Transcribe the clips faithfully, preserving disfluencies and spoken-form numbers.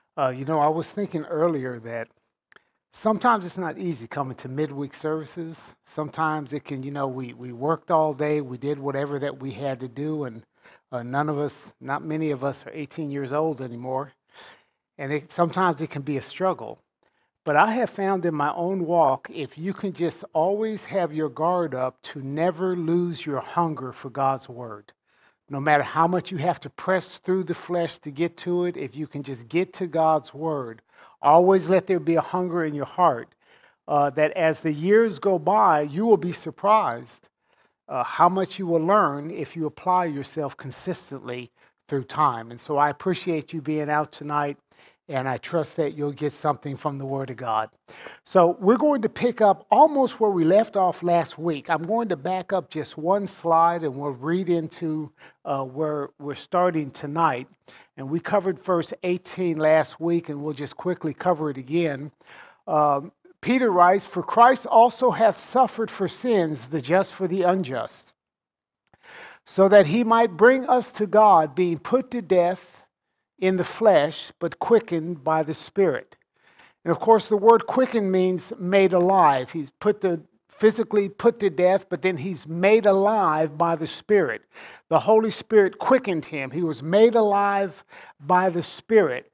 Uh, you know, I was thinking earlier that sometimes it's not easy coming to midweek services. Sometimes it can, you know, we, we worked all day, we did whatever that we had to do, and uh, none of us, not many of us, are eighteen years old anymore. And it, sometimes it can be a struggle. But I have found in my own walk, if you can just always have your guard up to never lose your hunger for God's word. No matter how much you have to press through the flesh to get to it, if you can just get to God's word, always let there be a hunger in your heart uh, that as the years go by, you will be surprised uh, how much you will learn if you apply yourself consistently through time. And so I appreciate you being out tonight, and I trust that you'll get something from the Word of God. So we're going to pick up almost where we left off last week. I'm going to back up just one slide, and we'll read into uh, where we're starting tonight. And we covered verse eighteen last week, and we'll just quickly cover it again. Um, Peter writes, "For Christ also hath suffered for sins, the just for the unjust, so that he might bring us to God, being put to death in the flesh, but quickened by the Spirit." And of course, the word quicken means made alive. He's put to, physically put to death, but then he's made alive by the Spirit. The Holy Spirit quickened him. He was made alive by the Spirit,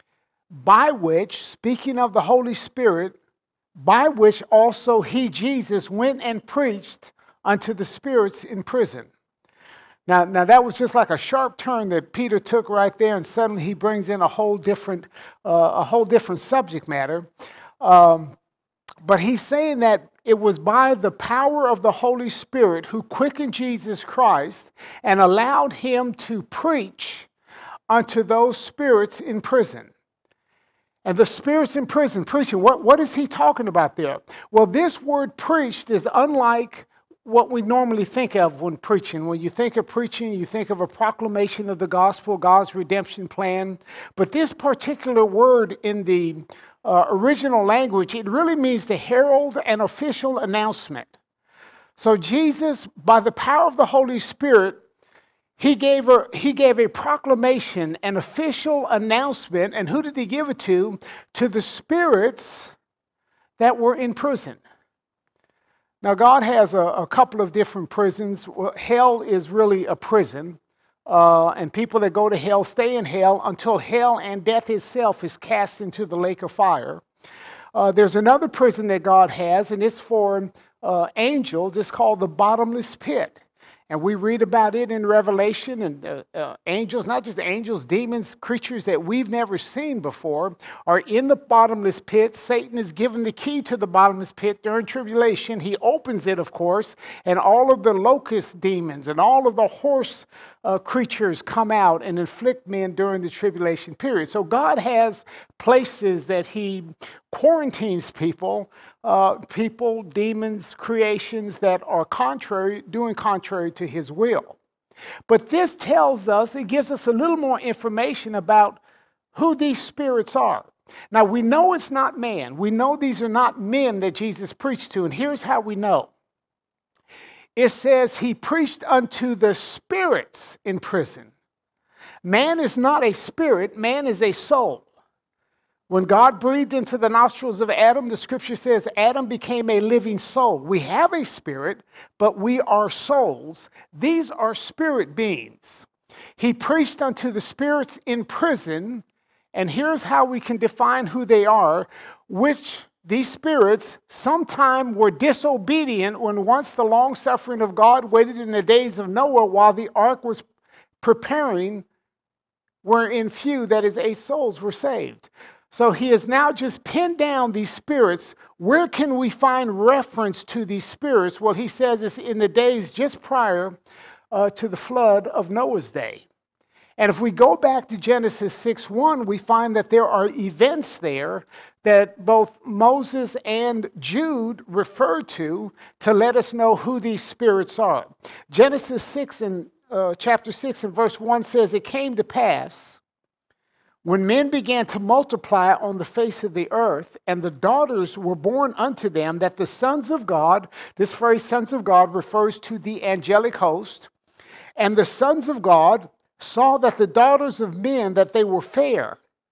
by which, speaking of the Holy Spirit, by which also he, Jesus, went and preached unto the spirits in prison. Now, now that was just like a sharp turn that Peter took right there, and suddenly he brings in a whole different, uh, a whole different subject matter. Um, but he's saying that it was by the power of the Holy Spirit who quickened Jesus Christ and allowed him to preach unto those spirits in prison. And the spirits in prison preaching, what, what is he talking about there? Well, this word preached is unlike what we normally think of when preaching. When you think of preaching, you think of a proclamation of the gospel, God's redemption plan. But this particular word in the uh, original language, it really means to herald an official announcement. So Jesus, by the power of the Holy Spirit, he gave a, he gave a proclamation, an official announcement. And who did he give it to? To the spirits that were in prison. Now, God has a, a couple of different prisons. Well, hell is really a prison, uh, and people that go to hell stay in hell until hell and death itself is cast into the lake of fire. Uh, there's another prison that God has, and it's for uh, angels. It's called the bottomless pit. And we read about it in Revelation, and uh, uh, angels, not just angels, demons, creatures that we've never seen before, are in the bottomless pit. Satan is given the key to the bottomless pit during tribulation. He opens it, of course, and all of the locust demons and all of the horse uh, creatures come out and inflict men during the tribulation period. So God has places that he quarantines people, uh, people, demons, creations that are contrary, doing contrary to his will. But this tells us, it gives us a little more information about who these spirits are. Now, we know it's not man. We know these are not men that Jesus preached to, and here's how we know. It says he preached unto the spirits in prison. Man is not a spirit, man is a soul. When God breathed into the nostrils of Adam, the scripture says Adam became a living soul. We have a spirit, but we are souls. These are spirit beings. He preached unto the spirits in prison, and here's how we can define who they are, which these spirits sometime were disobedient when once the long suffering of God waited in the days of Noah while the ark was preparing, wherein few, that is eight souls, were saved. So he has now just pinned down these spirits. Where can we find reference to these spirits? Well, he says it's in the days just prior uh, to the flood of Noah's day. And if we go back to Genesis six one, we find that there are events there that both Moses and Jude refer to to let us know who these spirits are. Genesis six and uh, chapter six and verse one says, "It came to pass when men began to multiply on the face of the earth, and the daughters were born unto them, that the sons of God," this phrase sons of God refers to the angelic host, "and the sons of God saw that the daughters of men, that they were fair,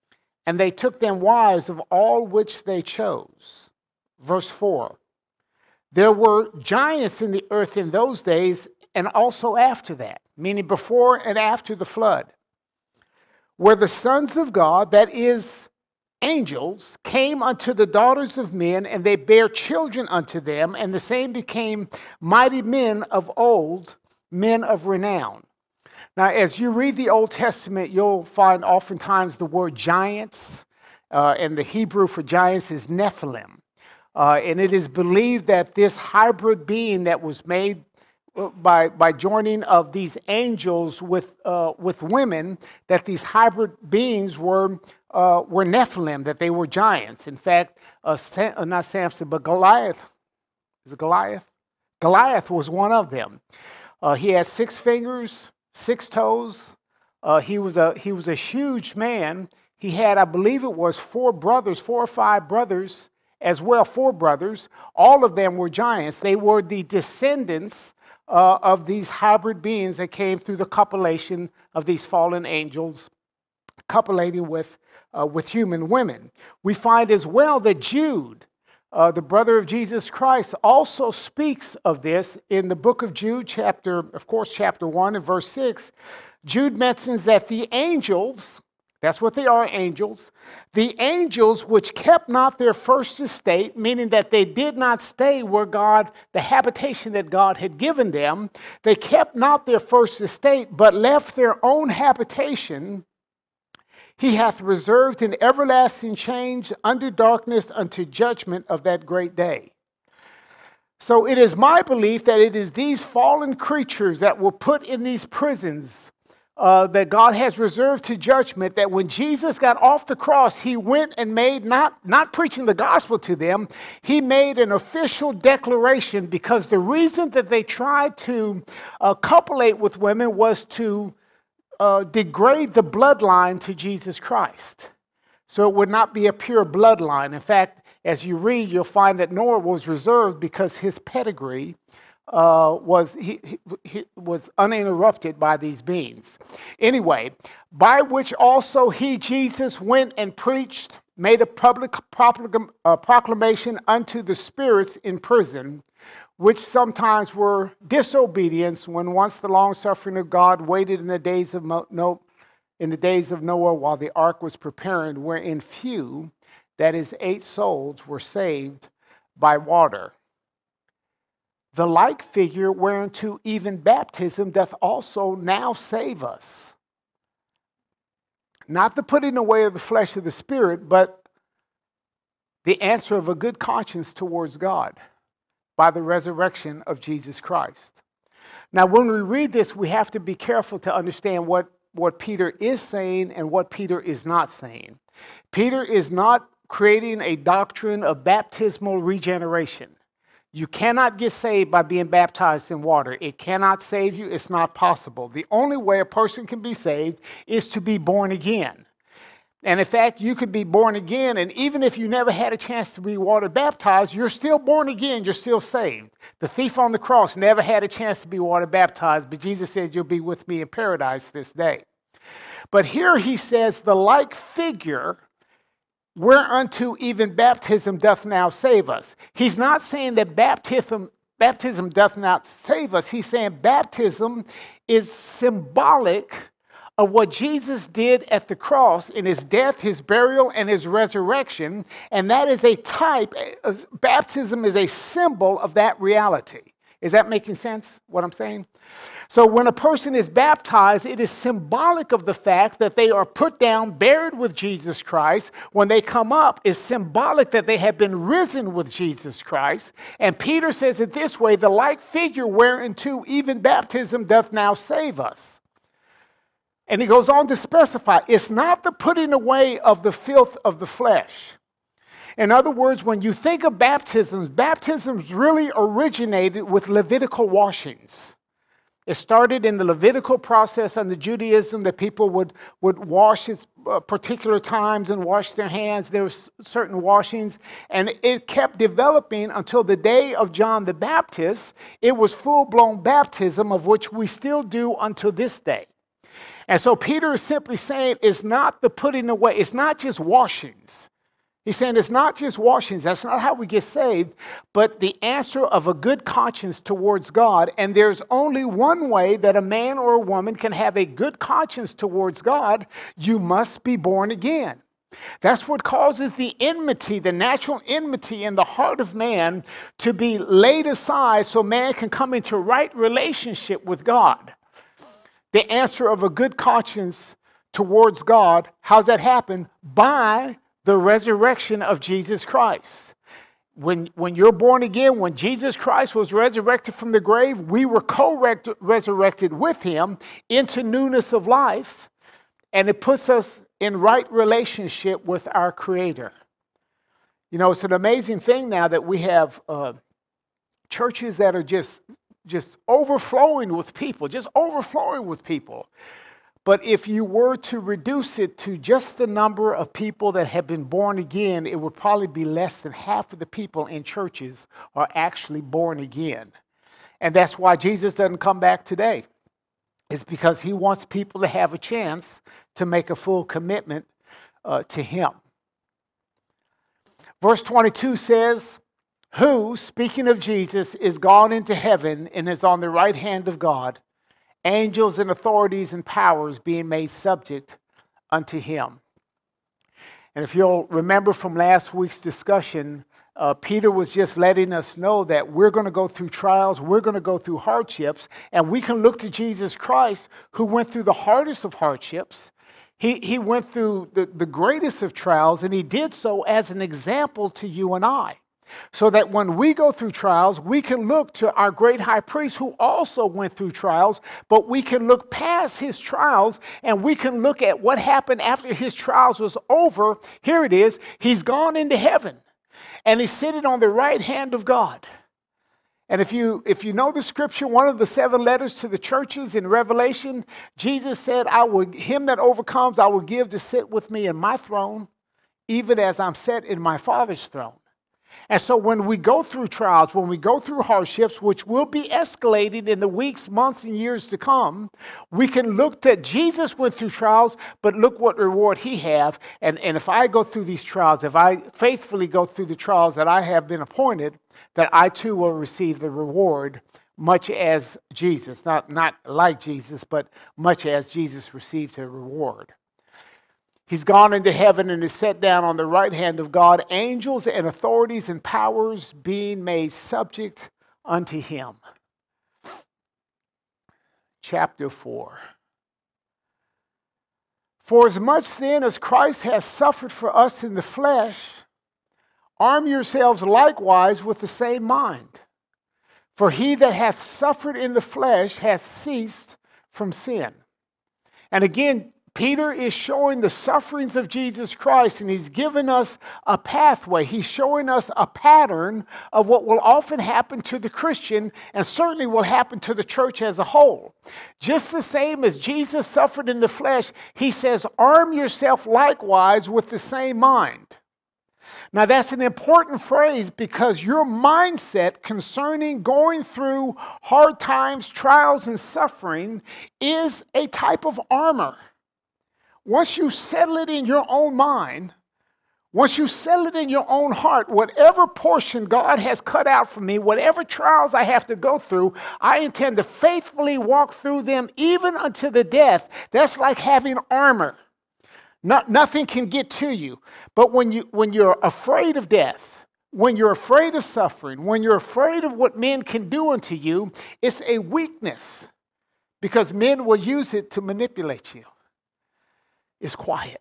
and they took them wives of all which they chose. Verse four, there were giants in the earth in those days, and also after that, meaning before and after the flood, where the sons of God, that is, angels, came unto the daughters of men, and they bare children unto them, and the same became mighty men of old, men of renown. Now, as you read the Old Testament, you'll find oftentimes the word giants, uh, and the Hebrew for giants is Nephilim. Uh, and it is believed that this hybrid being that was made by, by joining of these angels with, uh, with women, that these hybrid beings were, uh, were Nephilim, that they were giants. In fact, uh, Sam, uh, not Samson, but Goliath, is it Goliath? Goliath was one of them. Uh, he had six fingers, six toes. Uh, he was a he was a huge man. He had, I believe it was four brothers, four or five brothers as well, four brothers. All of them were giants. They were the descendants uh, of these hybrid beings that came through the copulation of these fallen angels, copulating with uh, with human women. We find as well that Jude, Uh, the brother of Jesus Christ, also speaks of this in the book of Jude, chapter, of course, chapter one and verse six. Jude mentions that the angels, that's what they are, angels, the angels which kept not their first estate, meaning that they did not stay where God, the habitation that God had given them, they kept not their first estate, but left their own habitation, he hath reserved in everlasting change under darkness unto judgment of that great day. So it is my belief that it is these fallen creatures that were put in these prisons uh, that God has reserved to judgment, that when Jesus got off the cross, he went and made, not, not preaching the gospel to them, he made an official declaration, because the reason that they tried to uh, copulate with women was to Uh, degrade the bloodline to Jesus Christ. So it would not be a pure bloodline. In fact, as you read, you'll find that Noah was reserved because his pedigree uh, was he, he, he was uninterrupted by these beings. Anyway, by which also he, Jesus, went and preached, made a public proclam- uh, proclamation unto the spirits in prison, which sometimes were disobedience, when once the long suffering of God waited in the days of Mo- no, in the days of Noah while the ark was preparing, wherein few, that is, eight souls, were saved by water. The like figure whereunto even baptism doth also now save us. Not the putting away of the flesh of the spirit, but the answer of a good conscience towards God by the resurrection of Jesus Christ. Now, when we read this, we have to be careful to understand what, what Peter is saying and what Peter is not saying. Peter is not creating a doctrine of baptismal regeneration. You cannot get saved by being baptized in water. It cannot save you. It's not possible. The only way a person can be saved is to be born again. And in fact, you could be born again, and even if you never had a chance to be water baptized, you're still born again, you're still saved. The thief on the cross never had a chance to be water baptized, but Jesus said, you'll be with me in paradise this day. But here he says, the like figure whereunto even baptism doth now save us. He's not saying that baptism, baptism doth not save us. He's saying baptism is symbolic of what Jesus did at the cross in his death, his burial, and his resurrection. And that is a type, baptism is a symbol of that reality. Is that making sense, what I'm saying? So when a person is baptized, it is symbolic of the fact that they are put down, buried with Jesus Christ. When they come up, it's symbolic that they have been risen with Jesus Christ. And Peter says it this way, the like figure whereunto even baptism doth now save us. And he goes on to specify, it's not the putting away of the filth of the flesh. In other words, when you think of baptisms, baptisms really originated with Levitical washings. It started in the Levitical process under Judaism that people would, would wash at uh, particular times and wash their hands. There were certain washings, and it kept developing until the day of John the Baptist. It was full-blown baptism, of which we still do until this day. And so Peter is simply saying it's not the putting away, it's not just washings. He's saying it's not just washings. That's not how we get saved, but the answer of a good conscience towards God. And there's only one way that a man or a woman can have a good conscience towards God. You must be born again. That's what causes the enmity, the natural enmity in the heart of man to be laid aside so man can come into right relationship with God. The answer of a good conscience towards God, how's that happen? By the resurrection of Jesus Christ. When, when you're born again, when Jesus Christ was resurrected from the grave, we were co-resurrected with him into newness of life, and it puts us in right relationship with our Creator. You know, it's an amazing thing now that we have uh, churches that are just, just overflowing with people, just overflowing with people. But if you were to reduce it to just the number of people that have been born again, it would probably be less than half of the people in churches are actually born again. And that's why Jesus doesn't come back today. It's because he wants people to have a chance to make a full commitment uh, to him. Verse twenty-two says, who, speaking of Jesus, is gone into heaven and is on the right hand of God, angels and authorities and powers being made subject unto him. And if you'll remember from last week's discussion, uh, Peter was just letting us know that we're going to go through trials, we're going to go through hardships, and we can look to Jesus Christ, who went through the hardest of hardships. He, he went through the, the greatest of trials, and he did so as an example to you and I. So that when we go through trials, we can look to our great high priest who also went through trials, but we can look past his trials and we can look at what happened after his trials was over. Here it is. He's gone into heaven and he's sitting on the right hand of God. And if you if you know the scripture, one of the seven letters to the churches in Revelation, Jesus said, I will, him that overcomes, I will give to sit with me in my throne, even as I'm set in my Father's throne. And so when we go through trials, when we go through hardships, which will be escalated in the weeks, months, and years to come, we can look that Jesus went through trials, but look what reward he have. And, and if I go through these trials, if I faithfully go through the trials that I have been appointed, that I too will receive the reward, much as Jesus, not, not like Jesus, but much as Jesus received a reward. He's gone into heaven and is set down on the right hand of God, angels and authorities and powers being made subject unto him. Chapter four. For as much then as Christ has suffered for us in the flesh, arm yourselves likewise with the same mind. For he that hath suffered in the flesh hath ceased from sin. And again, Peter is showing the sufferings of Jesus Christ, and he's given us a pathway. He's showing us a pattern of what will often happen to the Christian and certainly will happen to the church as a whole. Just the same as Jesus suffered in the flesh, he says, arm yourself likewise with the same mind. Now that's an important phrase because your mindset concerning going through hard times, trials, and suffering is a type of armor. Once you settle it in your own mind, once you settle it in your own heart, whatever portion God has cut out for me, whatever trials I have to go through, I intend to faithfully walk through them even unto the death. That's like having armor. Not, nothing can get to you. But when, you, when you're afraid of death, when you're afraid of suffering, when you're afraid of what men can do unto you, it's a weakness because men will use it to manipulate you. Is quiet.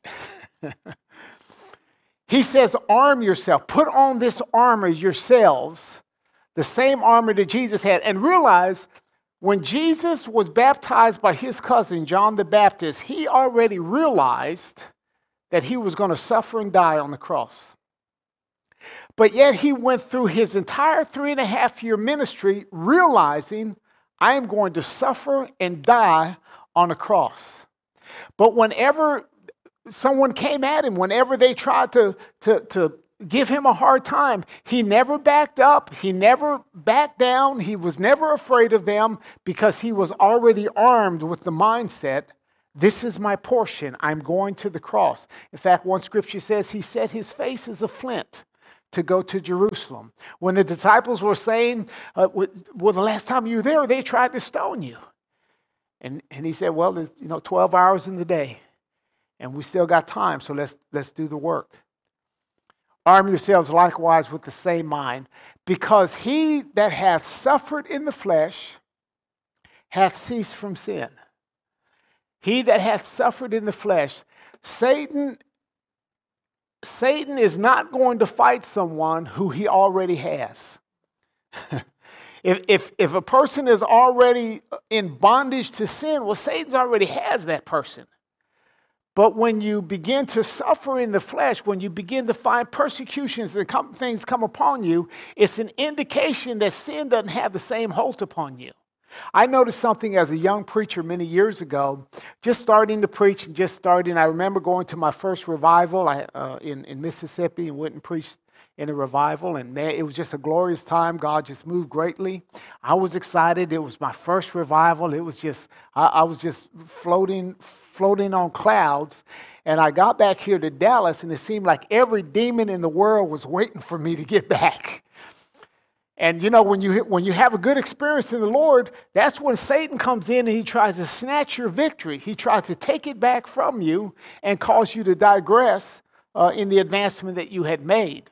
He says, arm yourself. Put on this armor yourselves, the same armor that Jesus had. And realize when Jesus was baptized by his cousin, John the Baptist, he already realized that he was going to suffer and die on the cross. But yet he went through his entire three and a half year ministry realizing, I am going to suffer and die on a cross. But whenever someone came at him, whenever they tried to, to, to give him a hard time, he never backed up. He never backed down. He was never afraid of them because he was already armed with the mindset This is my portion. I'm going to the cross. In fact, one scripture says he set his face as a flint to go to Jerusalem. When the disciples were saying, uh, well, the last time you were there, they tried to stone you. And, and he said, well, there's, you know, twelve hours in the day, and we still got time, so let's, let's do the work. Arm yourselves likewise with the same mind, because he that hath suffered in the flesh hath ceased from sin. He that hath suffered in the flesh, Satan, Satan is not going to fight someone who he already has. if, if, if a person is already in bondage to sin, well, Satan already has that person. But when you begin to suffer in the flesh, when you begin to find persecutions and come, things come upon you, it's an indication that sin doesn't have the same hold upon you. I noticed something as a young preacher many years ago, just starting to preach and just starting. I remember going to my first revival I, uh, in, in Mississippi and went and preached in a revival. And man, it was just a glorious time. God just moved greatly. I was excited. It was my first revival. It was just, I, I was just floating, floating on clouds. And I got back here to Dallas, and it seemed like every demon in the world was waiting for me to get back. And you know, when you when you have a good experience in the Lord, that's when Satan comes in and he tries to snatch your victory. He tries to take it back from you and cause you to digress uh, in the advancement that you had made.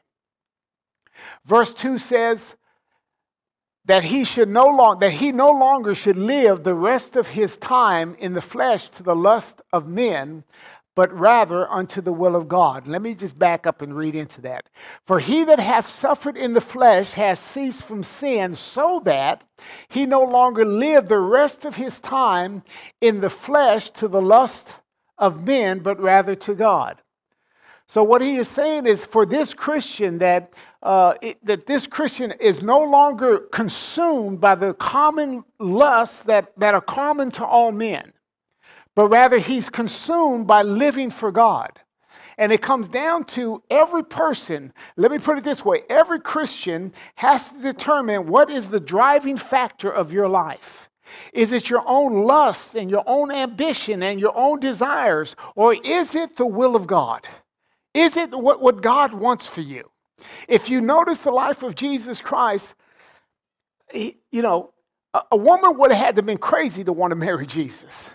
Verse two says that he should no long that he no longer should live the rest of his time in the flesh to the lust of men, but rather unto the will of God. Let me just back up and read into that. For he that hath suffered in the flesh has ceased from sin, so that he no longer live the rest of his time in the flesh to the lust of men, but rather to God. So what he is saying is, for this Christian, that uh, it, that this Christian is no longer consumed by the common lusts that, that are common to all men, but rather he's consumed by living for God. And it comes down to every person, let me put it this way, every Christian has to determine what is the driving factor of your life. Is it your own lust and your own ambition and your own desires, or is it the will of God? Is it what, what God wants for you? If you notice the life of Jesus Christ, he, you know, a, a woman would have had to have been crazy to want to marry Jesus.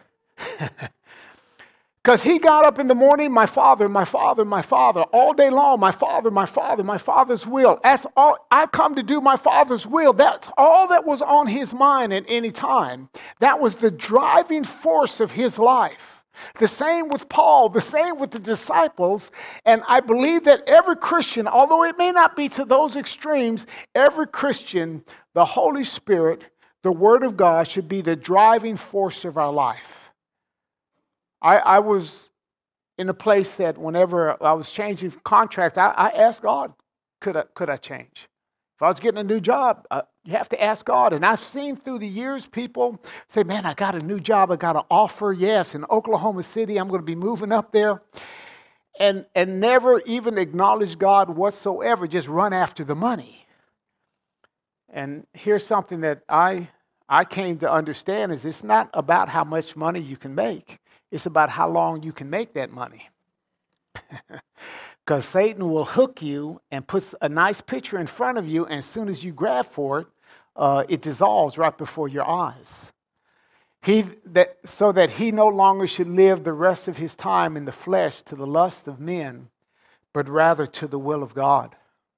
Because he got up in the morning, my father, my father, my father, all day long, my father, my father, my father's will. That's all. I come to do my father's will. That's all that was on his mind at any time. That was the driving force of his life. The same with Paul, the same with the disciples. And I believe that every Christian, although it may not be to those extremes, every Christian, the Holy Spirit, the Word of God should be the driving force of our life. I, I was in a place that whenever I was changing contracts, I, I asked God, could I, could I change? If I was getting a new job, uh, you have to ask God. And I've seen through the years people say, man, I got a new job. I got an offer, yes, in Oklahoma City. I'm going to be moving up there. And, and never even acknowledge God whatsoever, just run after the money. And here's something that I, I came to understand is it's not about how much money you can make. It's about how long you can make that money. Because Satan will hook you and puts a nice picture in front of you, and as soon as you grab for it, uh, it dissolves right before your eyes. He that so that he no longer should live the rest of his time in the flesh to the lust of men, but rather to the will of God.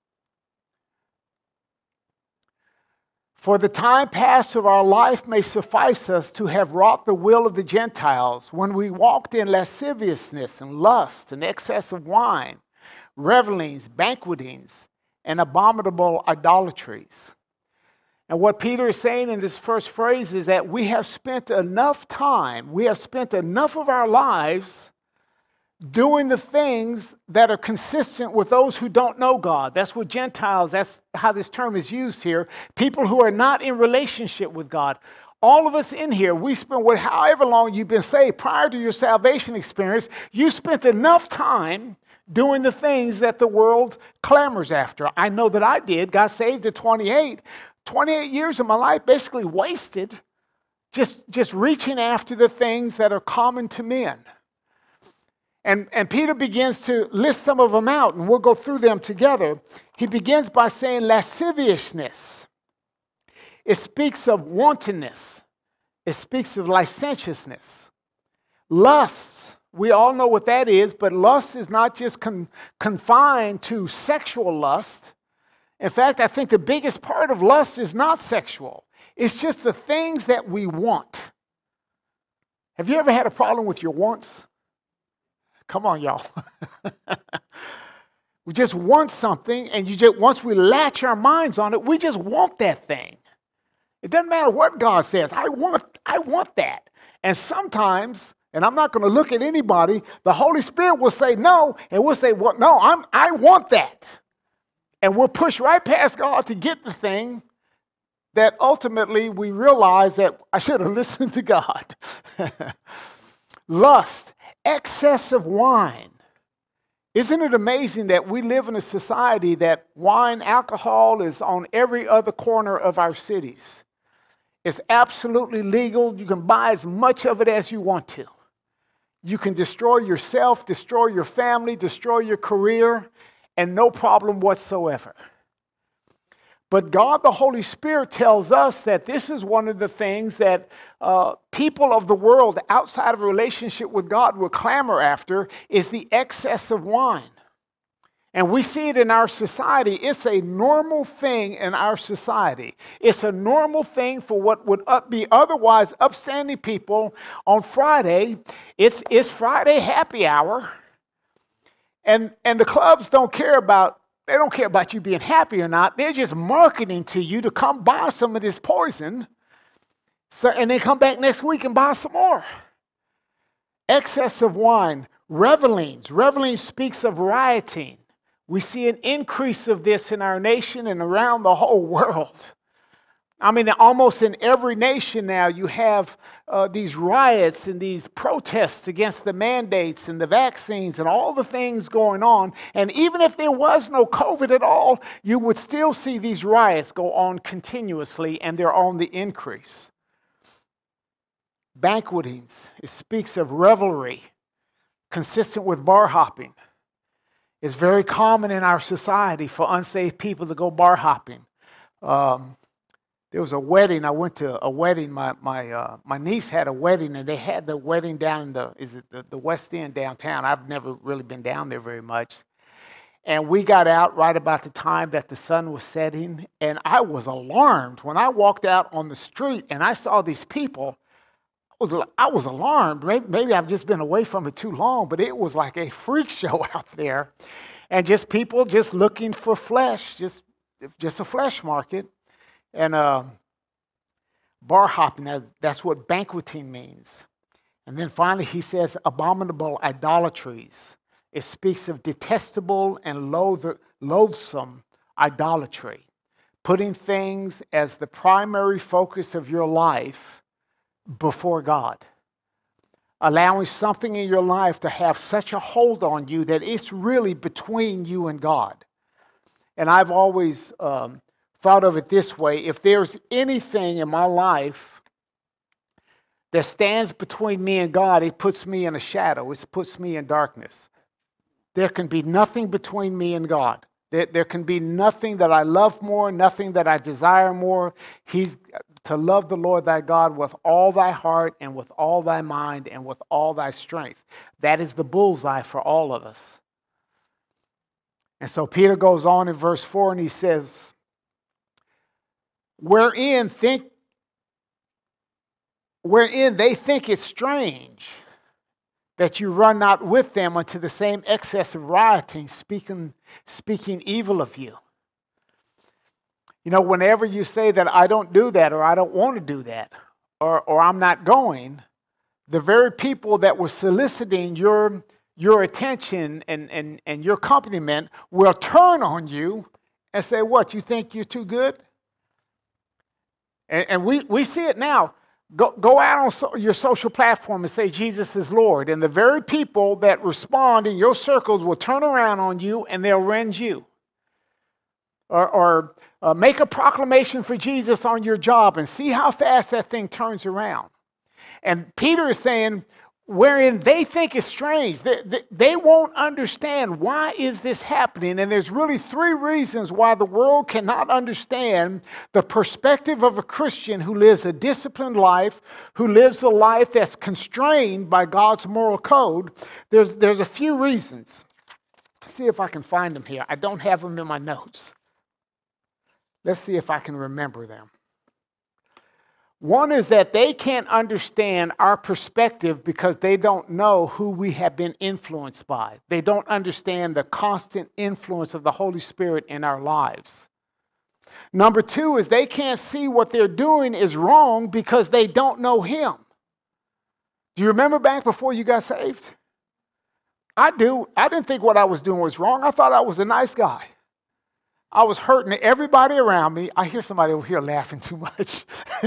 For the time past of our life may suffice us to have wrought the will of the Gentiles when we walked in lasciviousness and lust and excess of wine, revelings, banquetings, and abominable idolatries. And what Peter is saying in this first phrase is that we have spent enough time, we have spent enough of our lives doing the things that are consistent with those who don't know God. That's what Gentiles, that's how this term is used here. People who are not in relationship with God. All of us in here, we spent, however long you've been saved, prior to your salvation experience, you spent enough time doing the things that the world clamors after. I know that I did. Got saved at twenty-eight. twenty-eight years of my life basically wasted just, just reaching after the things that are common to men. And, and Peter begins to list some of them out, and we'll go through them together. He begins by saying lasciviousness. It speaks of wantonness. It speaks of licentiousness. Lust, we all know what that is, but lust is not just con- confined to sexual lust. In fact, I think the biggest part of lust is not sexual. It's just the things that we want. Have you ever had a problem with your wants? Come on, y'all. We just want something, and you just once we latch our minds on it, we just want that thing. It doesn't matter what God says. I want, I want that. And sometimes, and I'm not going to look at anybody, the Holy Spirit will say no, and we'll say, well, no, I'm, I want that. And we'll push right past God to get the thing that ultimately we realize that I should have listened to God. Lust. Excess of wine. Isn't it amazing that we live in a society that wine, alcohol is on every other corner of our cities? It's absolutely legal. You can buy as much of it as you want to. You can destroy yourself, destroy your family, destroy your career, and no problem whatsoever. But God, the Holy Spirit, tells us that this is one of the things that uh, people of the world outside of a relationship with God will clamor after, is the excess of wine. And we see it in our society. It's a normal thing in our society. It's a normal thing for what would be otherwise upstanding people on Friday. It's, it's Friday happy hour. And, and the clubs don't care about They don't care about you being happy or not. They're just marketing to you to come buy some of this poison, so, and then come back next week and buy some more. Excess of wine. Revelings. Reveling speaks of rioting. We see an increase of this in our nation and around the whole world. I mean, almost in every nation now, you have uh, these riots and these protests against the mandates and the vaccines and all the things going on. And even if there was no COVID at all, you would still see these riots go on continuously, and they're on the increase. Banquetings, it speaks of revelry, consistent with bar hopping. It's very common in our society for unsaved people to go bar hopping. Um, There was a wedding. I went to a wedding. My my uh, my niece had a wedding, and they had the wedding down in the is it the, the West End downtown. I've never really been down there very much. And we got out right about the time that the sun was setting, and I was alarmed when I walked out on the street and I saw these people. I was I was alarmed. Maybe, maybe I've just been away from it too long, but it was like a freak show out there, and just people just looking for flesh, just just a flesh market. And uh, bar hopping, that's, that's what banqueting means. And then finally he says abominable idolatries. It speaks of detestable and loath- loathsome idolatry. Putting things as the primary focus of your life before God. Allowing something in your life to have such a hold on you that it's really between you and God. And I've always... Um, thought of it this way: if there's anything in my life that stands between me and God, it puts me in a shadow. It puts me in darkness. There can be nothing between me and God. There, there can be nothing that I love more, nothing that I desire more. He's to love the Lord thy God with all thy heart and with all thy mind and with all thy strength. That is the bullseye for all of us. And so Peter goes on in verse four and he says, Wherein think, wherein they think it strange that you run not with them unto the same excess of rioting, speaking, speaking evil of you. You know, whenever you say that I don't do that, or I don't want to do that, or, or I'm not going, the very people that were soliciting your, your attention and, and, and your accompaniment will turn on you and say, what, you think you're too good? And we, we see it now. Go, go out on so, your social platform and say Jesus is Lord. And the very people that respond in your circles will turn around on you and they'll rend you. Or, or uh, make a proclamation for Jesus on your job and see how fast that thing turns around. And Peter is saying, wherein they think it's strange. They, they, they won't understand why is this happening. And there's really three reasons why the world cannot understand the perspective of a Christian who lives a disciplined life, who lives a life that's constrained by God's moral code. There's, there's a few reasons. Let's see if I can find them here. I don't have them in my notes. Let's see if I can remember them. One is that they can't understand our perspective because they don't know who we have been influenced by. They don't understand the constant influence of the Holy Spirit in our lives. Number two is they can't see what they're doing is wrong because they don't know Him. Do you remember back before you got saved? I do. I didn't think what I was doing was wrong. I thought I was a nice guy. I was hurting everybody around me. I hear somebody over here laughing too much.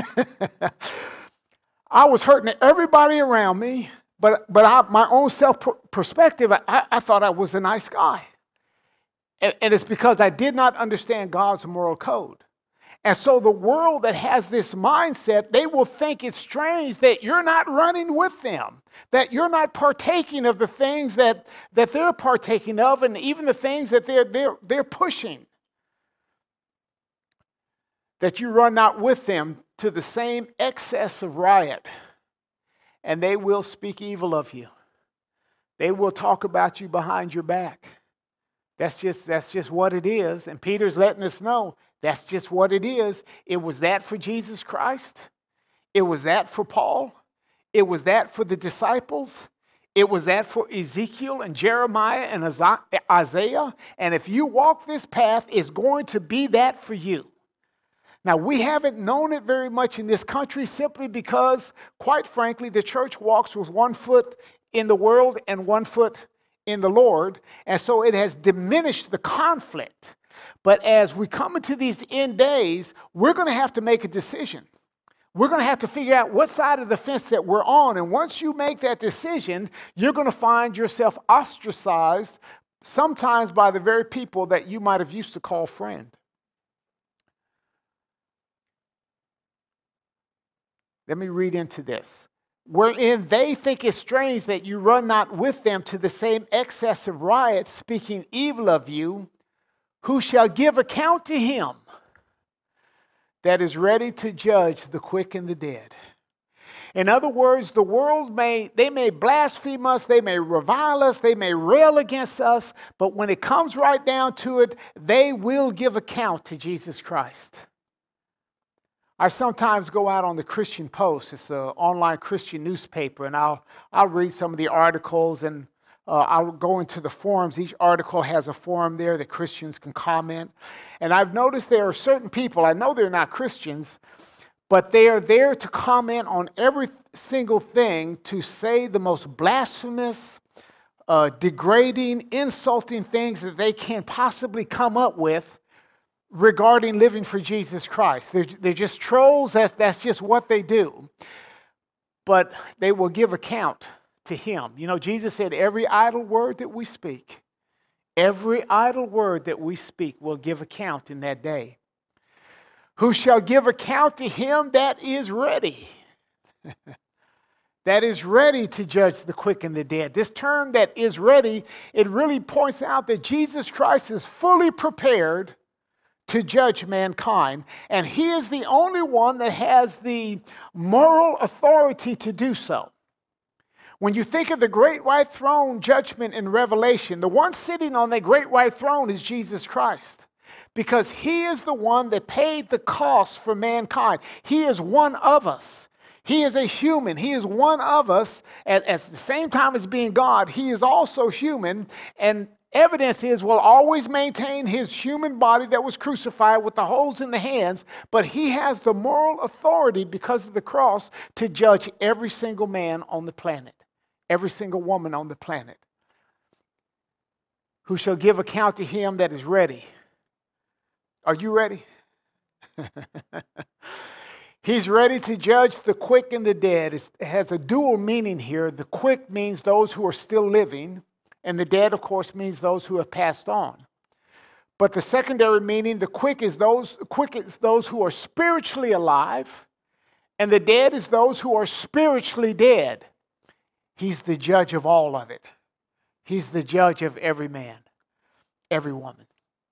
I was hurting everybody around me, but but I, my own self-perspective, I, I thought I was a nice guy. And, and it's because I did not understand God's moral code. And so the world that has this mindset, they will think it's strange that you're not running with them, that you're not partaking of the things that, that they're partaking of, and even the things that they're, they're, they're pushing. That you run not with them to the same excess of riot, and they will speak evil of you. They will talk about you behind your back. That's just, that's just what it is. And Peter's letting us know that's just what it is. It was that for Jesus Christ. It was that for Paul. It was that for the disciples. It was that for Ezekiel and Jeremiah and Isaiah. And if you walk this path, it's going to be that for you. Now, we haven't known it very much in this country simply because, quite frankly, the church walks with one foot in the world and one foot in the Lord, and so it has diminished the conflict. But as we come into these end days, we're going to have to make a decision. We're going to have to figure out what side of the fence that we're on, and once you make that decision, you're going to find yourself ostracized, sometimes by the very people that you might have used to call friend. Let me read into this. Wherein they think it strange that you run not with them to the same excess of riot, speaking evil of you, who shall give account to Him that is ready to judge the quick and the dead. In other words, the world may, they may blaspheme us, they may revile us, they may rail against us, but when it comes right down to it, they will give account to Jesus Christ. I sometimes go out on the Christian Post. It's an online Christian newspaper, and I'll I'll read some of the articles, and uh, I'll go into the forums. Each article has a forum there that Christians can comment. And I've noticed there are certain people, I know they're not Christians, but they are there to comment on every single thing, to say the most blasphemous, uh, degrading, insulting things that they can possibly come up with regarding living for Jesus Christ. They're, they're just trolls. That's, that's just what they do. But they will give account to Him. You know, Jesus said every idle word that we speak, every idle word that we speak will give account in that day. Who shall give account to Him that is ready. That is ready to judge the quick and the dead. This term that is ready, it really points out that Jesus Christ is fully prepared to judge mankind, and He is the only one that has the moral authority to do so. When you think of the great white throne judgment in Revelation, the one sitting on the great white throne is Jesus Christ, because He is the one that paid the cost for mankind. He is one of us. He is a human. He is one of us. At, at the same time as being God, He is also human, and evidence is will always maintain His human body that was crucified with the holes in the hands, but He has the moral authority because of the cross to judge every single man on the planet, every single woman on the planet. Who shall give account to Him that is ready. Are you ready? He's ready to judge the quick and the dead. It has a dual meaning here. The quick means those who are still living, and the dead, of course, means those who have passed on. But the secondary meaning, the quick is those quick is those who are spiritually alive, and the dead is those who are spiritually dead. He's the judge of all of it. He's the judge of every man, every woman.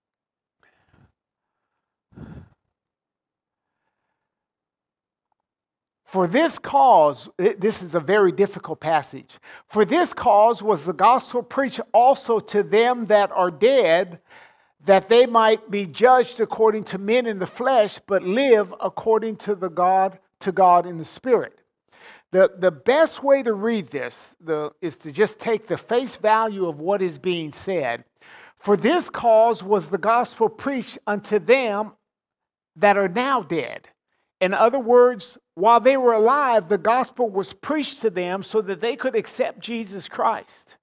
For this cause, this is a very difficult passage. For this cause was the gospel preached also to them that are dead, that they might be judged according to men in the flesh, but live according to the God to God in the Spirit. The, the best way to read this the, is to just take the face value of what is being said. For this cause was the gospel preached unto them that are now dead. In other words, while they were alive, the gospel was preached to them so that they could accept Jesus Christ.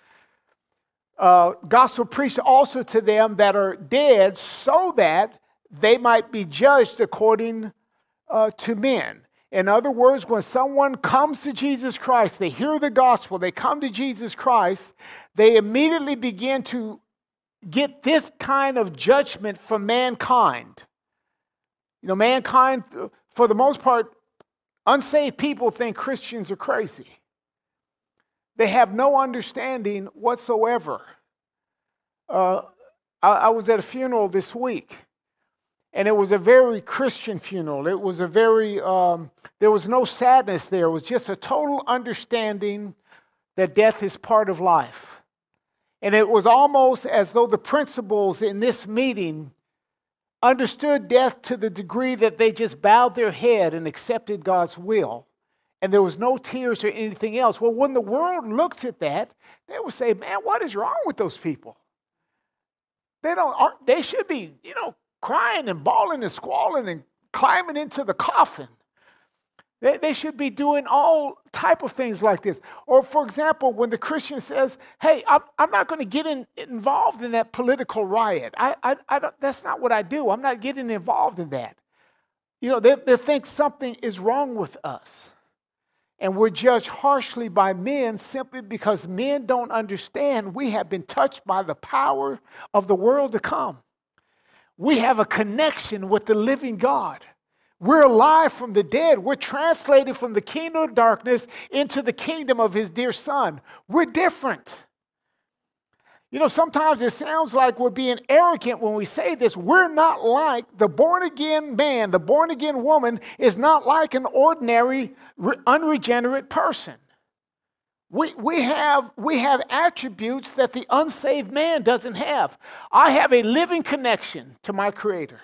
Uh, gospel preached also to them that are dead so that they might be judged according uh, to men. In other words, when someone comes to Jesus Christ, they hear the gospel, they come to Jesus Christ, they immediately begin to get this kind of judgment from mankind. You know, mankind, for the most part, unsaved people think Christians are crazy. They have no understanding whatsoever. Uh, I, I was at a funeral this week, and it was a very Christian funeral. It was a very, um, there was no sadness there. It was just a total understanding that death is part of life. And it was almost as though the principals in this meeting understood death to the degree that they just bowed their head and accepted God's will. And there was no tears or anything else. Well, when the world looks at that, they will say, man, what is wrong with those people? They don't, aren't, they should be, you know, crying and bawling and squalling and climbing into the coffin. They, they should be doing all type of things like this. Or, for example, when the Christian says, hey, I'm, I'm not going to get in, involved in that political riot. I, I, I don't, that's not what I do. I'm not getting involved in that. You know, they, they think something is wrong with us. And we're judged harshly by men simply because men don't understand we have been touched by the power of the world to come. We have a connection with the living God. We're alive from the dead. We're translated from the kingdom of darkness into the kingdom of his dear son. We're different. You know, sometimes it sounds like we're being arrogant when we say this. We're not like the born-again man, the born-again woman is not like an ordinary, unregenerate person. We, we, have, we have attributes that the unsaved man doesn't have. I have a living connection to my Creator.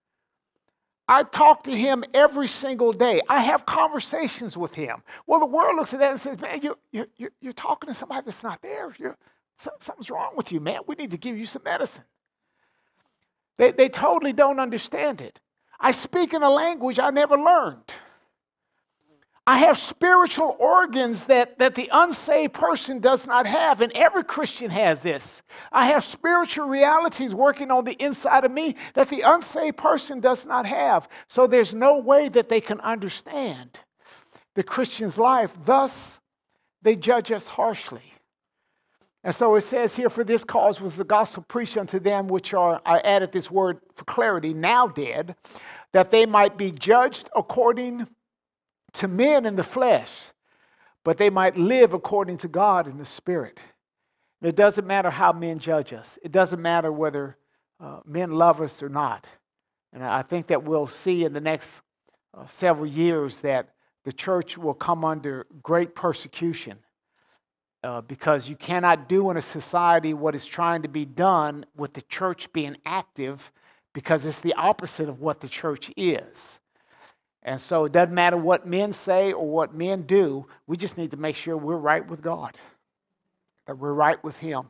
I talk to him every single day. I have conversations with him. Well, the world looks at that and says, man, you, you, you're, you're talking to somebody that's not there. You're, something's wrong with you, man. We need to give you some medicine. They, they totally don't understand it. I speak in a language I never learned. I have spiritual organs that, that the unsaved person does not have, and every Christian has this. I have spiritual realities working on the inside of me that the unsaved person does not have. So there's no way that they can understand the Christian's life. Thus, they judge us harshly. And so it says here, for this cause was the gospel preached unto them which are, I added this word for clarity, now dead, that they might be judged according to men in the flesh, but they might live according to God in the Spirit. And it doesn't matter how men judge us. It doesn't matter whether uh, men love us or not. And I think that we'll see in the next uh, several years that the church will come under great persecution uh, because you cannot do in a society what is trying to be done with the church being active, because it's the opposite of what the church is. And so it doesn't matter what men say or what men do. We just need to make sure we're right with God, that we're right with him.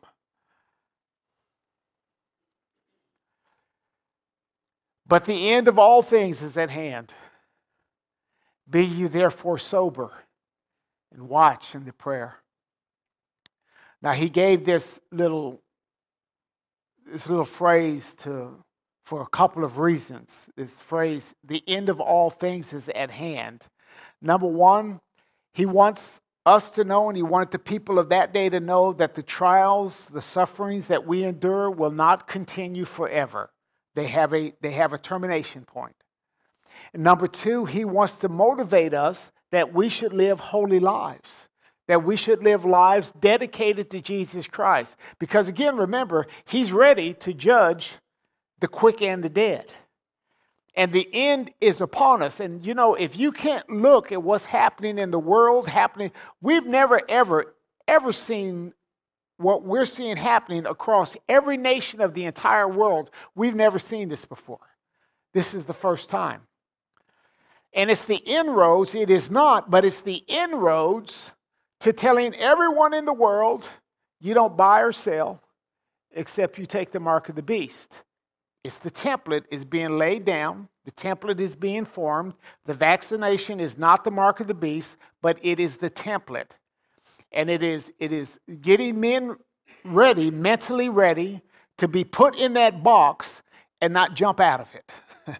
But the end of all things is at hand. Be you therefore sober and watch in the prayer. Now he gave this little, this little phrase to for a couple of reasons. This phrase, the end of all things is at hand. Number one, he wants us to know, and he wanted the people of that day to know, that the trials, the sufferings that we endure will not continue forever. They have a, they have a termination point. And number two, he wants to motivate us that we should live holy lives, that we should live lives dedicated to Jesus Christ. Because again, remember, he's ready to judge the quick and the dead. And the end is upon us. And you know, if you can't look at what's happening in the world, happening, we've never, ever, ever seen what we're seeing happening across every nation of the entire world. We've never seen this before. This is the first time. And it's the inroads, it is not, but it's the inroads to telling everyone in the world, you don't buy or sell except you take the mark of the beast. It's the template is being laid down. The template is being formed. The vaccination is not the mark of the beast, but it is the template. And it is, it is getting men ready, mentally ready, to be put in that box and not jump out of it.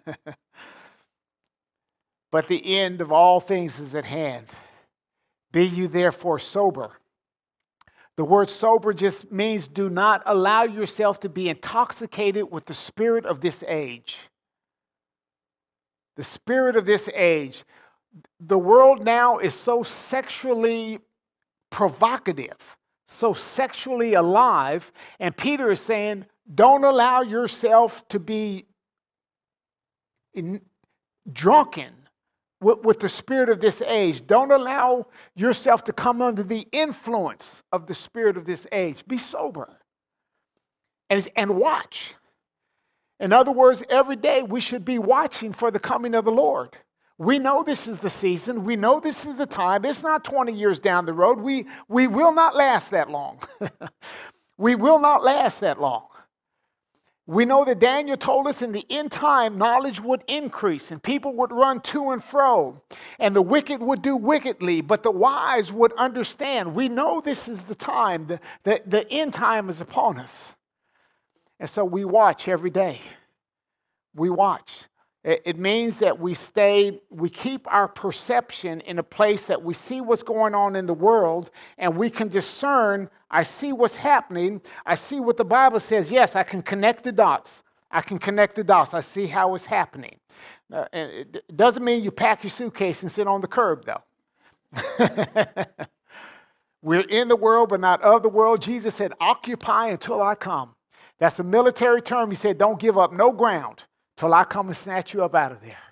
But the end of all things is at hand. Be you therefore sober. The word sober just means do not allow yourself to be intoxicated with the spirit of this age. The spirit of this age. The world now is so sexually provocative, so sexually alive, and Peter is saying, don't allow yourself to be in, drunken with, with the spirit of this age. Don't allow yourself to come under the influence of the spirit of this age. Be sober and, and watch. In other words, every day we should be watching for the coming of the Lord. We know this is the season. We know this is the time. It's not twenty years down the road. We, we will not last that long. We will not last that long. We know that Daniel told us in the end time, knowledge would increase and people would run to and fro and the wicked would do wickedly, but the wise would understand. We know this is the time. The, the, the end time is upon us. And so we watch every day. We watch. It means that we stay, we keep our perception in a place that we see what's going on in the world and we can discern, I see what's happening, I see what the Bible says. Yes, I can connect the dots. I can connect the dots. I see how it's happening. Uh, it doesn't mean you pack your suitcase and sit on the curb, though. We're in the world, but not of the world. Jesus said, occupy until I come. That's a military term. He said, don't give up no ground till I come and snatch you up out of there.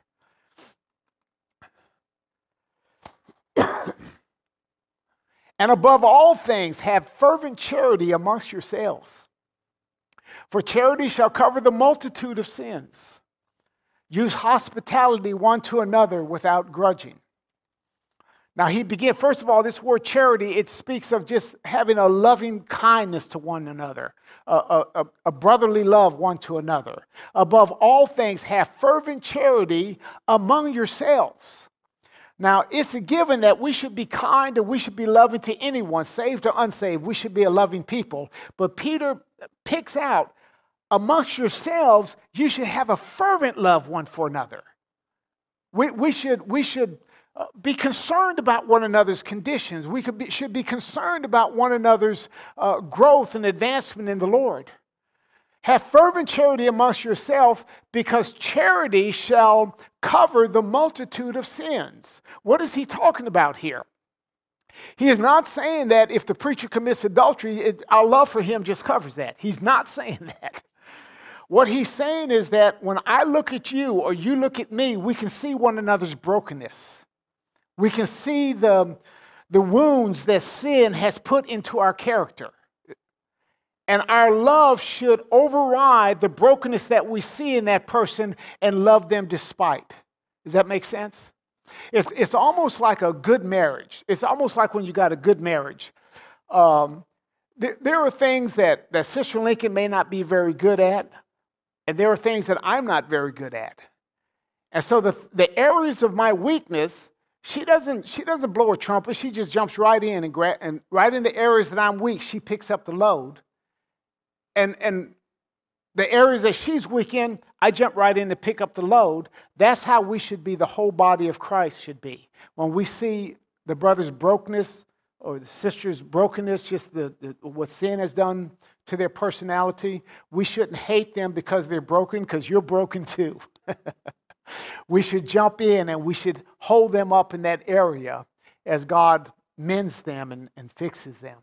And above all things, have fervent charity amongst yourselves. For charity shall cover the multitude of sins. Use hospitality one to another without grudging. Now he began, first of all, this word charity, it speaks of just having a loving kindness to one another, a, a, a brotherly love one to another. Above all things, have fervent charity among yourselves. Now, it's a given that we should be kind and we should be loving to anyone, saved or unsaved. We should be a loving people. But Peter picks out, amongst yourselves, you should have a fervent love one for another. We, we should, we should Uh, be concerned about one another's conditions. We could be, should be concerned about one another's uh, growth and advancement in the Lord. Have fervent charity amongst yourself, because charity shall cover the multitude of sins. What is he talking about here? He is not saying that if the preacher commits adultery, it, our love for him just covers that. He's not saying that. What he's saying is that when I look at you or you look at me, we can see one another's brokenness. We can see the, the wounds that sin has put into our character. And our love should override the brokenness that we see in that person and love them despite. Does that make sense? It's, it's almost like a good marriage. It's almost like when you got a good marriage. Um, there, there are things that, that Sister Lincoln may not be very good at, and there are things that I'm not very good at. And so the, the areas of my weakness, She doesn't, she doesn't blow a trumpet. She just jumps right in and, gra- and right in the areas that I'm weak, she picks up the load. And, and the areas that she's weak in, I jump right in to pick up the load. That's how we should be, the whole body of Christ should be. When we see the brother's brokenness, or the sister's brokenness, just the, the what sin has done to their personality, we shouldn't hate them because they're broken, because you're broken too. We should jump in and we should hold them up in that area as God mends them and, and fixes them.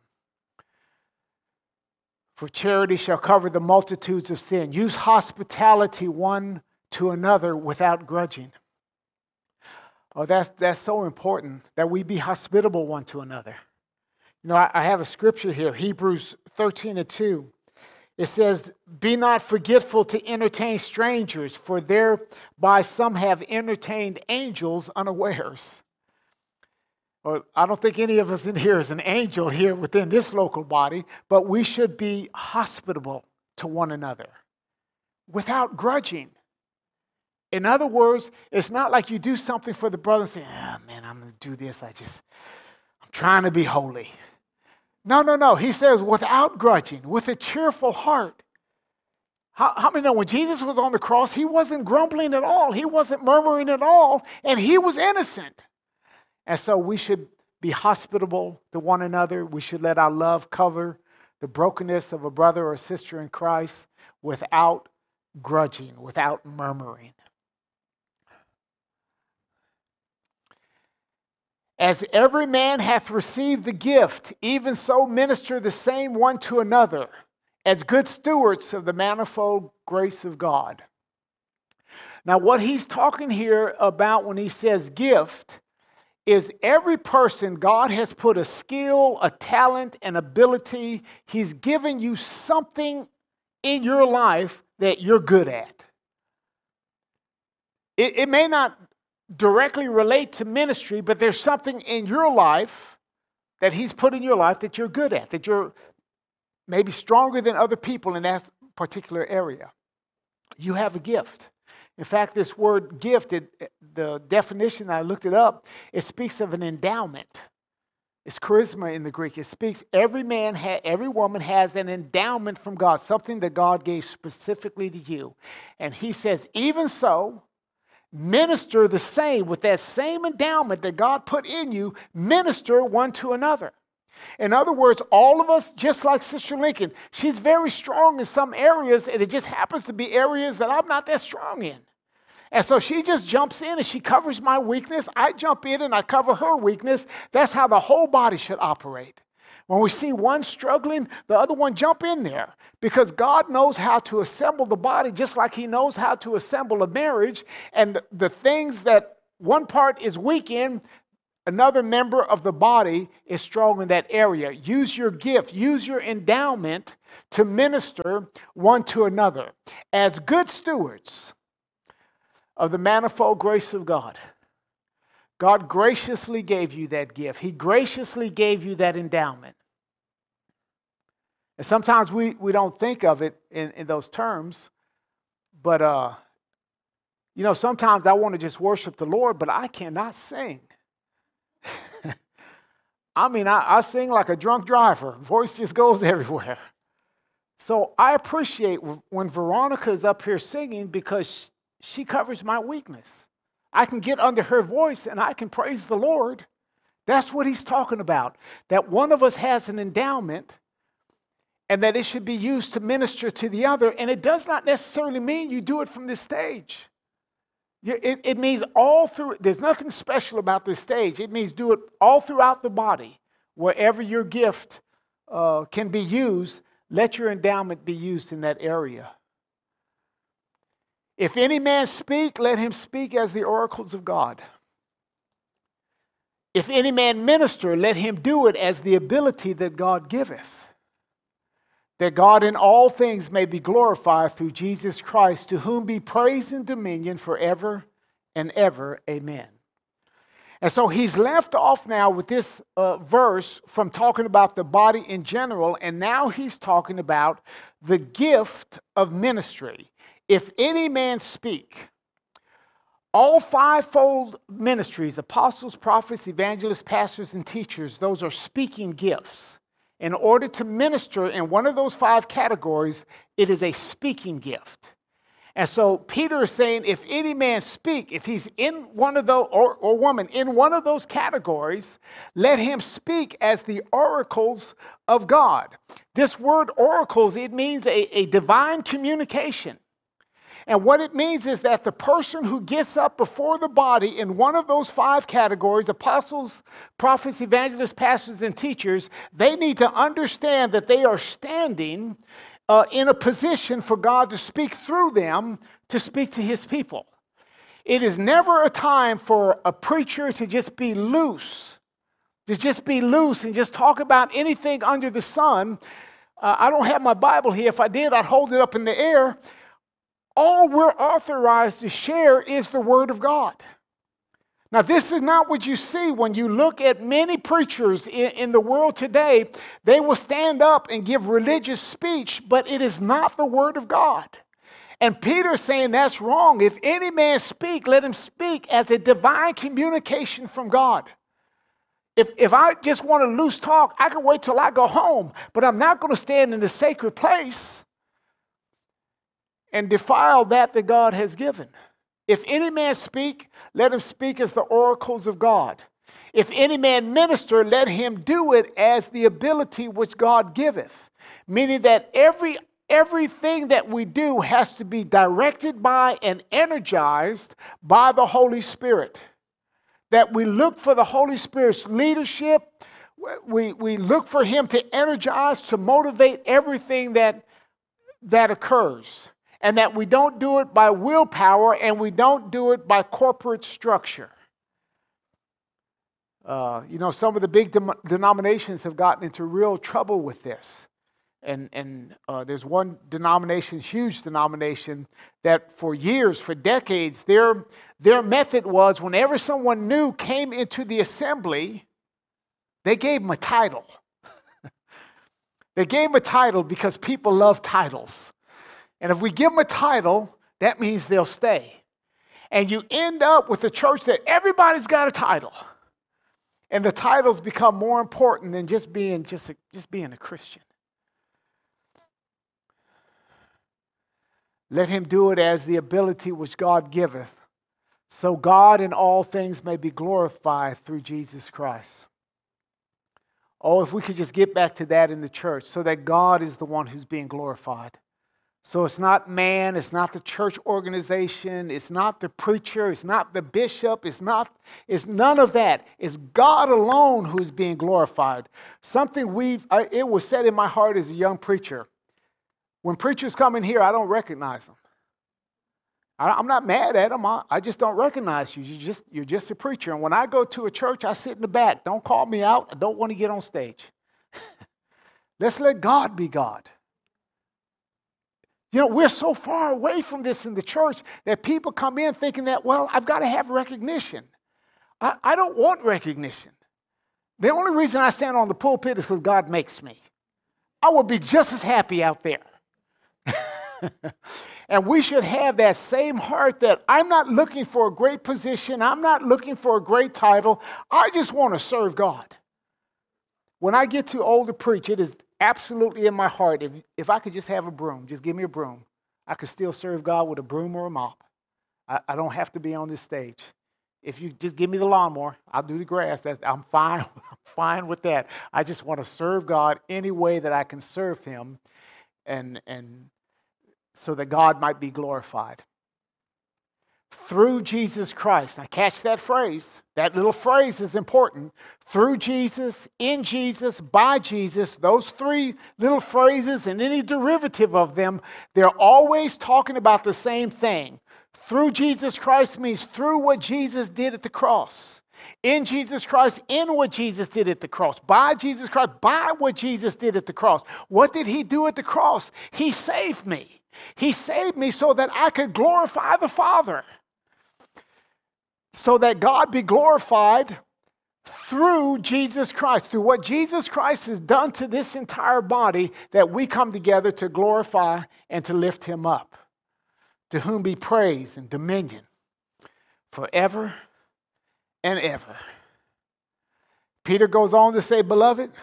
For charity shall cover the multitudes of sin. Use hospitality one to another without grudging. Oh, that's, that's so important that we be hospitable one to another. You know, I, I have a scripture here, Hebrews thirteen and two. It says, be not forgetful to entertain strangers, for thereby some have entertained angels unawares. Well, I don't think any of us in here is an angel here within this local body, but we should be hospitable to one another without grudging. In other words, it's not like you do something for the brother and say, oh man, I'm going to do this. I just, I'm trying to be holy. No, no, no. He says without grudging, with a cheerful heart. How, how many know when Jesus was on the cross, he wasn't grumbling at all. He wasn't murmuring at all, and he was innocent. And so we should be hospitable to one another. We should let our love cover the brokenness of a brother or sister in Christ without grudging, without murmuring. As every man hath received the gift, even so minister the same one to another, as good stewards of the manifold grace of God. Now, what he's talking here about when he says gift is every person, God has put a skill, a talent, an ability. He's given you something in your life that you're good at. It, it may not directly relate to ministry, but there's something in your life that he's put in your life that you're good at, that you're maybe stronger than other people in that particular area. You have a gift. In fact, this word gift, it, the definition, I looked it up, it speaks of an endowment. It's charisma in the Greek. It speaks every man, ha- every woman has an endowment from God, something that God gave specifically to you. And he says, even so, minister the same with that same endowment that God put in you, minister one to another. In other words, all of us, just like Sister Lincoln, she's very strong in some areas, and it just happens to be areas that I'm not that strong in. And so she just jumps in and she covers my weakness. I jump in and I cover her weakness. That's how the whole body should operate. When we see one struggling, the other one jump in there, because God knows how to assemble the body just like he knows how to assemble a marriage. And the, the things that one part is weak in, another member of the body is strong in that area. Use your gift, use your endowment to minister one to another as good stewards of the manifold grace of God. God graciously gave you that gift. He graciously gave you that endowment. And sometimes we, we don't think of it in, in those terms, but, uh, you know, sometimes I want to just worship the Lord, but I cannot sing. I mean, I, I sing like a drunk driver. Voice just goes everywhere. So I appreciate when Veronica is up here singing because she covers my weakness. I can get under her voice and I can praise the Lord. That's what he's talking about. That one of us has an endowment and that it should be used to minister to the other. And it does not necessarily mean you do it from this stage. It, it means all through, there's nothing special about this stage. It means do it all throughout the body. Wherever your gift uh, can be used, let your endowment be used in that area. If any man speak, let him speak as the oracles of God. If any man minister, let him do it as the ability that God giveth, that God in all things may be glorified through Jesus Christ, to whom be praise and dominion forever and ever. Amen. And so he's left off now with this uh, verse from talking about the body in general, and now he's talking about the gift of ministry. If any man speak, all fivefold ministries, apostles, prophets, evangelists, pastors, and teachers, those are speaking gifts. In order to minister in one of those five categories, it is a speaking gift. And so Peter is saying, if any man speak, if he's in one of those, or, or woman, in one of those categories, let him speak as the oracles of God. This word oracles, it means a, a divine communication. And what it means is that the person who gets up before the body in one of those five categories, apostles, prophets, evangelists, pastors, and teachers, they need to understand that they are standing uh, in a position for God to speak through them, to speak to his people. It is never a time for a preacher to just be loose, to just be loose and just talk about anything under the sun. Uh, I don't have my Bible here. If I did, I'd hold it up in the air. All we're authorized to share is the Word of God. Now, this is not what you see when you look at many preachers in, in the world today. They will stand up and give religious speech, but it is not the Word of God. And Peter's saying that's wrong. If any man speak, let him speak as a divine communication from God. If, if I just want a loose talk, I can wait till I go home, but I'm not going to stand in the sacred place and defile that that God has given. If any man speak, let him speak as the oracles of God. If any man minister, let him do it as the ability which God giveth. Meaning that every everything that we do has to be directed by and energized by the Holy Spirit. That we look for the Holy Spirit's leadership. We, we look for him to energize, to motivate everything that, that occurs. And that we don't do it by willpower and we don't do it by corporate structure. Uh, you know, some of the big de- denominations have gotten into real trouble with this. And, and uh, there's one denomination, huge denomination, that for years, for decades, their, their method was whenever someone new came into the assembly, they gave them a title. They gave them a title because people love titles. And if we give them a title, that means they'll stay. And you end up with a church that everybody's got a title. And the titles become more important than just being just, a, just being a Christian. Let him do it as the ability which God giveth, so God in all things may be glorified through Jesus Christ. Oh, if we could just get back to that in the church, so that God is the one who's being glorified. So it's not man, it's not the church organization, it's not the preacher, it's not the bishop, it's not, it's none of that. It's God alone who's being glorified. Something we've, I, it was said in my heart as a young preacher. When preachers come in here, I don't recognize them. I, I'm not mad at them, I, I just don't recognize you. You just, you're just a preacher. And when I go to a church, I sit in the back. Don't call me out, I don't want to get on stage. Let's let God be God. You know, we're so far away from this in the church that people come in thinking that, well, I've got to have recognition. I, I don't want recognition. The only reason I stand on the pulpit is because God makes me. I would be just as happy out there. And we should have that same heart that I'm not looking for a great position. I'm not looking for a great title. I just want to serve God. When I get too old to preach, it is absolutely in my heart. If, if I could just have a broom, just give me a broom. I could still serve God with a broom or a mop. I, I don't have to be on this stage. If you just give me the lawnmower, I'll do the grass. That's, I'm fine. I'm fine with that. I just want to serve God any way that I can serve him, and, and so that God might be glorified. Through Jesus Christ. Now catch that phrase. That little phrase is important. Through Jesus, in Jesus, by Jesus. Those three little phrases and any derivative of them, they're always talking about the same thing. Through Jesus Christ means through what Jesus did at the cross. In Jesus Christ, in what Jesus did at the cross. By Jesus Christ, by what Jesus did at the cross. What did he do at the cross? He saved me. He saved me so that I could glorify the Father. So that God be glorified through Jesus Christ, through what Jesus Christ has done to this entire body, that we come together to glorify and to lift him up. To whom be praise and dominion forever and ever. Peter goes on to say, beloved,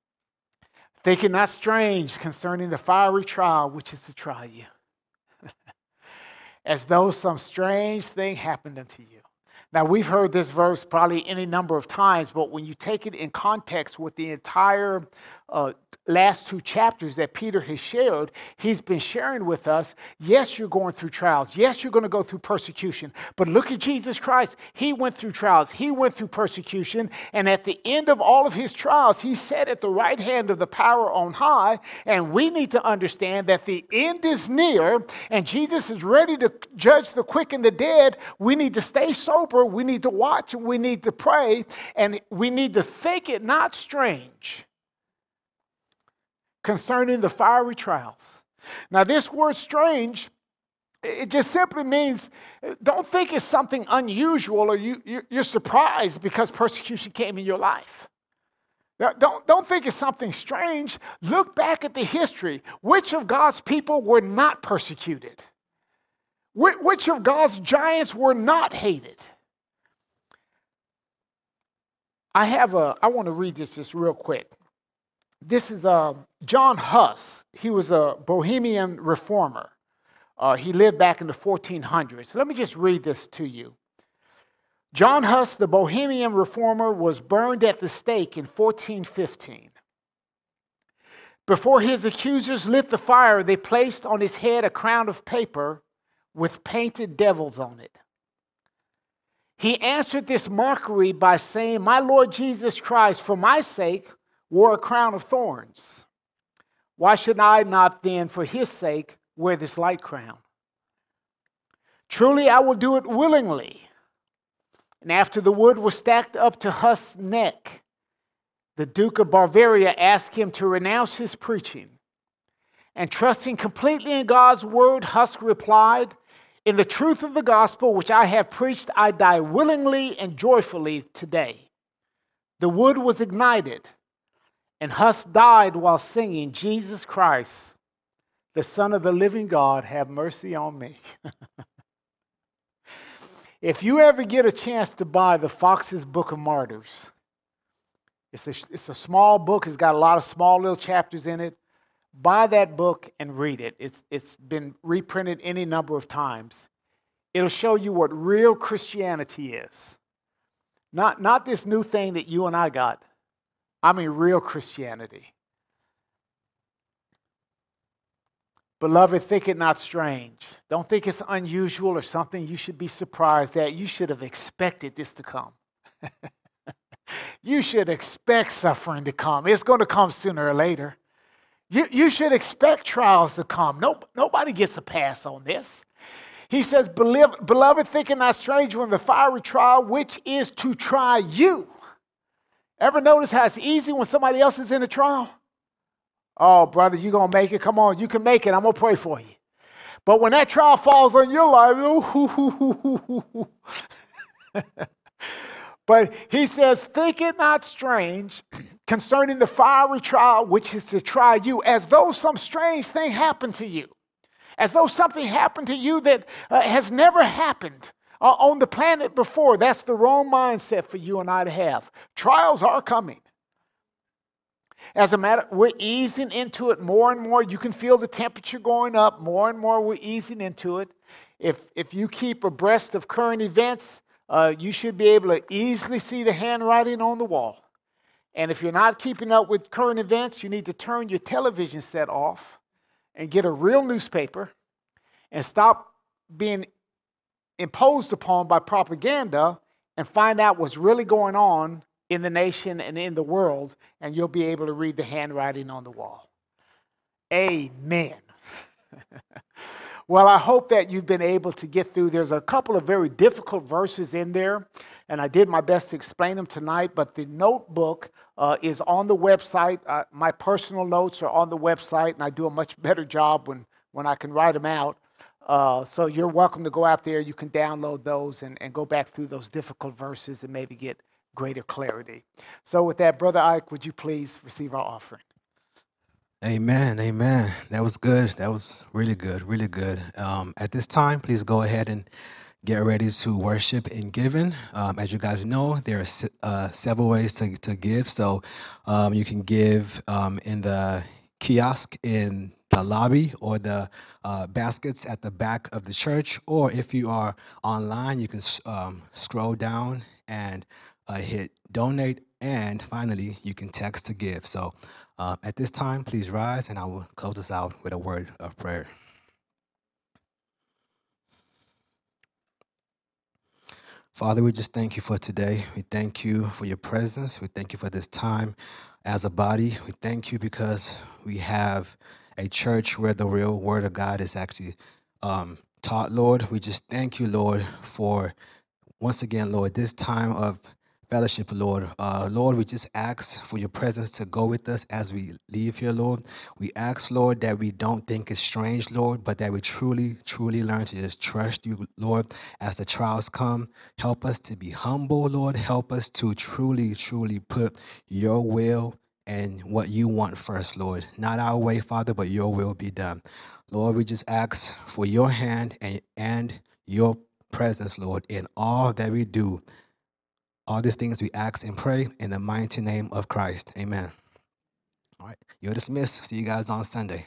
think it not strange concerning the fiery trial which is to try you. as though some strange thing happened unto you. Now, we've heard this verse probably any number of times, but when you take it in context with the entire uh, last two chapters that Peter has shared, he's been sharing with us, yes, you're going through trials. Yes, you're going to go through persecution. But look at Jesus Christ. He went through trials. He went through persecution. And at the end of all of his trials, he sat at the right hand of the power on high. And we need to understand that the end is near and Jesus is ready to judge the quick and the dead. We need to stay sober. We need to watch. We need to pray. And we need to think it not strange concerning the fiery trials. Now, this word strange, it just simply means, don't think it's something unusual or you, you're surprised because persecution came in your life. Now, don't, don't think it's something strange. Look back at the history. Which of God's people were not persecuted? Which, which of God's giants were not hated? I have a, I want to read this just real quick. This is uh, John Huss. He was a Bohemian reformer. Uh, he lived back in the fourteen hundreds. Let me just read this to you. John Huss, the Bohemian reformer, was burned at the stake in fourteen fifteen. Before his accusers lit the fire, they placed on his head a crown of paper with painted devils on it. He answered this mockery by saying, "My Lord Jesus Christ, for my sake, wore a crown of thorns. Why should I not then, for his sake, wear this light crown? Truly, I will do it willingly." And after the wood was stacked up to Huss' neck, the Duke of Bavaria asked him to renounce his preaching. And trusting completely in God's word, Huss replied, "In the truth of the gospel which I have preached, I die willingly and joyfully today." The wood was ignited, and Huss died while singing, "Jesus Christ, the Son of the living God, have mercy on me." If you ever get a chance to buy the Fox's Book of Martyrs, it's a, it's a small book. It's got a lot of small little chapters in it. Buy that book and read it. It's, it's been reprinted any number of times. It'll show you what real Christianity is. Not, not this new thing that you and I got. I mean real Christianity. Beloved, think it not strange. Don't think it's unusual or something you should be surprised at. You should have expected this to come. You should expect suffering to come. It's going to come sooner or later. You, you should expect trials to come. No, nobody gets a pass on this. He says, "Beloved, think it not strange when the fiery trial, which is to try you." Ever notice how it's easy when somebody else is in a trial? Oh, brother, you're going to make it. Come on, you can make it. I'm going to pray for you. But when that trial falls on your life, ooh, but he says, "Think it not strange concerning the fiery trial, which is to try you, as though some strange thing happened to you." As though something happened to you that uh, has never happened uh, on the planet before. That's the wrong mindset for you and I to have. Trials are coming. As a matter, we're easing into it more and more. You can feel the temperature going up. More and more we're easing into it. If, if you keep abreast of current events, uh, you should be able to easily see the handwriting on the wall. And if you're not keeping up with current events, you need to turn your television set off and get a real newspaper and stop being imposed upon by propaganda and find out what's really going on in the nation and in the world, and you'll be able to read the handwriting on the wall. Amen. Well, I hope that you've been able to get through. There's a couple of very difficult verses in there, and I did my best to explain them tonight, but the notebook uh, is on the website. Uh, my personal notes are on the website, and I do a much better job when, when I can write them out. Uh, so you're welcome to go out there. You can download those and, and go back through those difficult verses and maybe get greater clarity. So with that, Brother Ike, would you please receive our offering? Amen, amen. That was good. That was really good, really good. Um, at this time, please go ahead and get ready to worship in giving. Um, as you guys know, there are uh, several ways to, to give. So um, you can give um, in the kiosk in the the lobby or the uh, baskets at the back of the church. Or if you are online, you can um, scroll down and uh, hit donate. And finally, you can text to give. So uh, at this time, please rise, and I will close us out with a word of prayer. Father, we just thank you for today. We thank you for your presence. We thank you for this time as a body. We thank you because we have a church where the real word of God is actually um, taught, Lord. We just thank you, Lord, for once again, Lord, this time of fellowship, Lord. Uh, Lord, we just ask for your presence to go with us as we leave here, Lord. We ask, Lord, that we don't think it's strange, Lord, but that we truly, truly learn to just trust you, Lord, as the trials come. Help us to be humble, Lord. Help us to truly, truly put your will and what you want first, Lord. Not our way, Father, but your will be done. Lord, we just ask for your hand and, and your presence, Lord, in all that we do. All these things we ask and pray in the mighty name of Christ. Amen. All right. You're dismissed. See you guys on Sunday.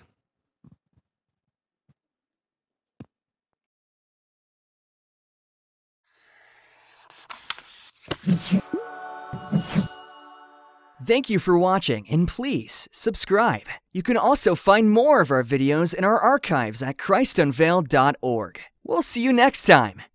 Thank you for watching, and please subscribe. You can also find more of our videos in our archives at christ unveiled dot org. We'll see you next time.